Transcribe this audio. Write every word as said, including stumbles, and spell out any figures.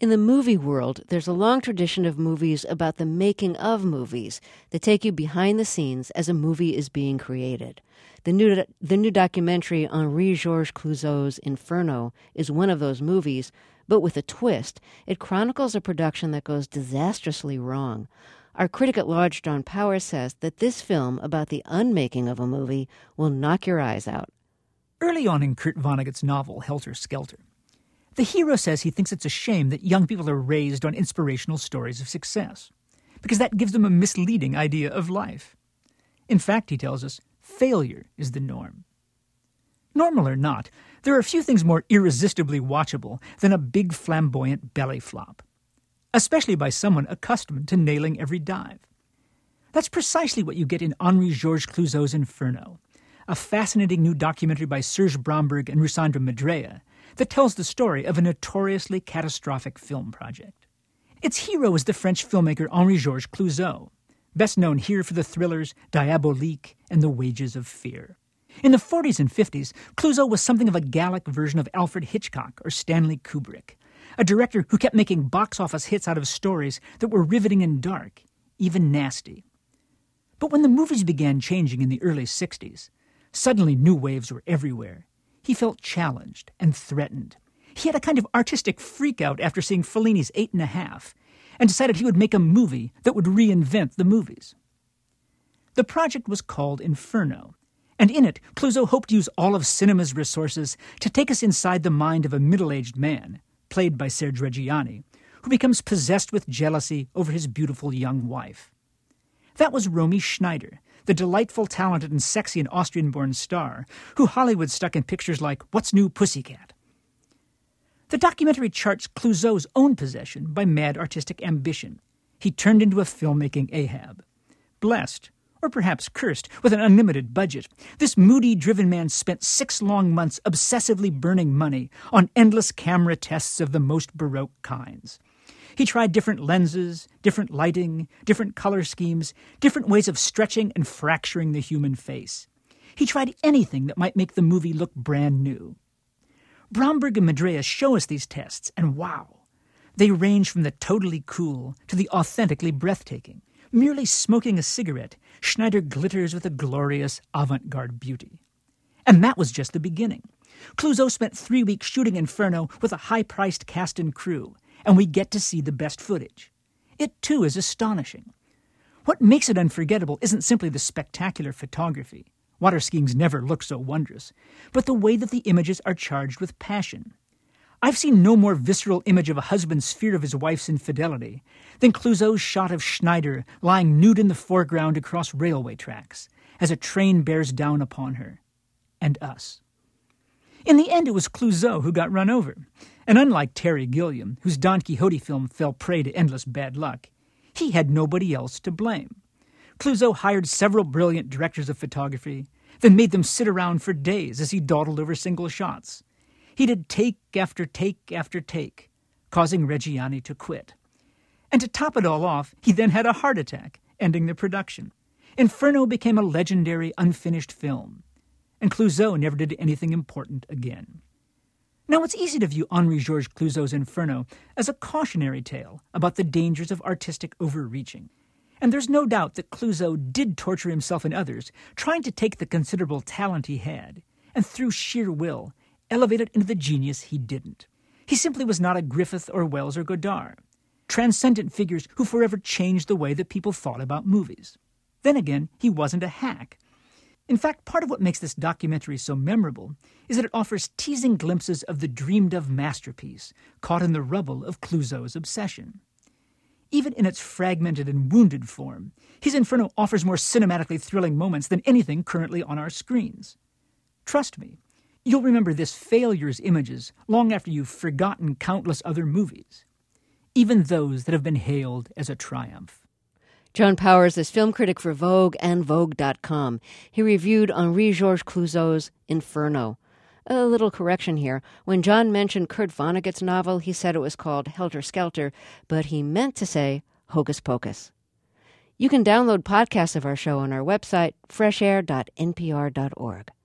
In the movie world, there's a long tradition of movies about the making of movies that take you behind the scenes as a movie is being created. The new the new documentary Henri-Georges Clouzot's Inferno is one of those movies, but with a twist. It chronicles a production that goes disastrously wrong. Our critic at large, John Powers, says that this film about the unmaking of a movie will knock your eyes out. Early on in Kurt Vonnegut's novel, Helter Skelter, the hero says he thinks it's a shame that young people are raised on inspirational stories of success, because that gives them a misleading idea of life. In fact, he tells us, failure is the norm. Normal or not, there are a few things more irresistibly watchable than a big flamboyant belly flop, especially by someone accustomed to nailing every dive. That's precisely what you get in Henri-Georges Clouzot's Inferno, a fascinating new documentary by Serge Bromberg and Russandra Medrea that tells the story of a notoriously catastrophic film project. Its hero is the French filmmaker Henri-Georges Clouzot, best known here for the thrillers Diabolique and The Wages of Fear. In the forties and fifties, Clouzot was something of a Gallic version of Alfred Hitchcock or Stanley Kubrick, a director who kept making box office hits out of stories that were riveting and dark, even nasty. But when the movies began changing in the early sixties, suddenly new waves were everywhere. He felt challenged and threatened. He had a kind of artistic freak-out after seeing Fellini's Eight and a Half, and decided he would make a movie that would reinvent the movies. The project was called Inferno, and in it, Clouzot hoped to use all of cinema's resources to take us inside the mind of a middle-aged man, played by Serge Reggiani, who becomes possessed with jealousy over his beautiful young wife. That was Romy Schneider, the delightful, talented, and sexy and Austrian-born star who Hollywood stuck in pictures like What's New, Pussycat? The documentary charts Clouzot's own possession by mad artistic ambition. He turned into a filmmaking Ahab. Blessed, or perhaps cursed, with an unlimited budget, this moody, driven man spent six long months obsessively burning money on endless camera tests of the most baroque kinds. He tried different lenses, different lighting, different color schemes, different ways of stretching and fracturing the human face. He tried anything that might make the movie look brand new. Bromberg and Medrea show us these tests, and wow, they range from the totally cool to the authentically breathtaking. Merely smoking a cigarette, Schneider glitters with a glorious avant-garde beauty. And that was just the beginning. Clouzot spent three weeks shooting Inferno with a high-priced cast and crew, and we get to see the best footage. It, too, is astonishing. What makes it unforgettable isn't simply the spectacular photography. Water skiing's never looked so wondrous, but the way that the images are charged with passion. I've seen no more visceral image of a husband's fear of his wife's infidelity than Clouzot's shot of Schneider lying nude in the foreground across railway tracks as a train bears down upon her. And us. In the end, it was Clouzot who got run over. And unlike Terry Gilliam, whose Don Quixote film fell prey to endless bad luck, he had nobody else to blame. Clouzot hired several brilliant directors of photography, then made them sit around for days as he dawdled over single shots. He did take after take after take, causing Reggiani to quit. And to top it all off, he then had a heart attack, ending the production. Inferno became a legendary, unfinished film. And Clouzot never did anything important again. Now, it's easy to view Henri-Georges Clouzot's Inferno as a cautionary tale about the dangers of artistic overreaching. And there's no doubt that Clouzot did torture himself and others, trying to take the considerable talent he had, and through sheer will, elevate it into the genius he didn't. He simply was not a Griffith or Wells or Godard, transcendent figures who forever changed the way that people thought about movies. Then again, he wasn't a hack. In fact, part of what makes this documentary so memorable is that it offers teasing glimpses of the dreamed-of masterpiece caught in the rubble of Clouzot's obsession. Even in its fragmented and wounded form, his Inferno offers more cinematically thrilling moments than anything currently on our screens. Trust me, you'll remember this failure's images long after you've forgotten countless other movies, even those that have been hailed as a triumph. John Powers is film critic for Vogue and Vogue dot com. He reviewed Henri-Georges Clouzot's Inferno. A little correction here. When John mentioned Kurt Vonnegut's novel, he said it was called Helter Skelter, but he meant to say Hocus Pocus. You can download podcasts of our show on our website, fresh air dot n p r dot org.